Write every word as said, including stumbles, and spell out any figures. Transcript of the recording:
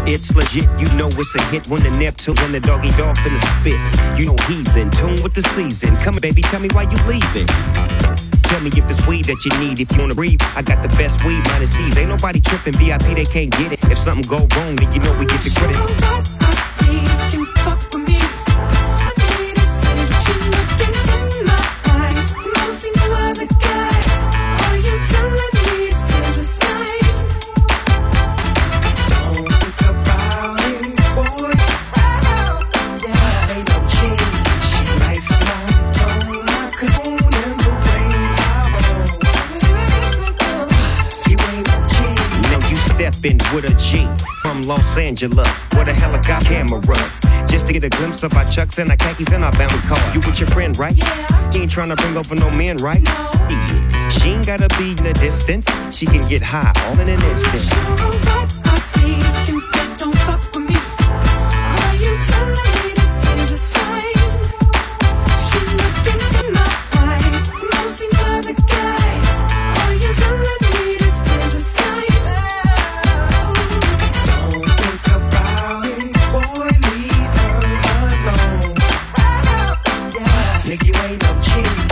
It's legit, you know it's a hit when the Neptune and the doggy dog finna spit. You know he's in tune with the season. Come on, baby, tell me why you leaving. Tell me if it's weed that you need. If you wanna breathe, I got the best weed, minus C's. Ain't nobody tripping, V I P, they can't get it. If something go wrong, then you know we get the credit. I see you fuck with me. I need to see that you're looking in my eyes. Never seen no other guys. Are you telling me this is a sign? Don't think about it, boy. Ain't no change. She likes my tone, my cocoon, and the way I roll. You ain't no change. Now you steppin' with a G from Los Angeles, where the helicopter cameras, just to get a glimpse of our chucks and our khakis and our bound car. You with your friend, right? Yeah. You ain't tryna bring over no men, right? No. Yeah. She ain't gotta be in the distance. She can get high all in an instant. Sure what I see you, but don't fuck with me. Are you telling me this is a sign? She's looking in my eyes. Never seen other guys. Are you telling me this is a sign? Don't think about it, boy. Leave her alone. Nigga, you ain't no cheat.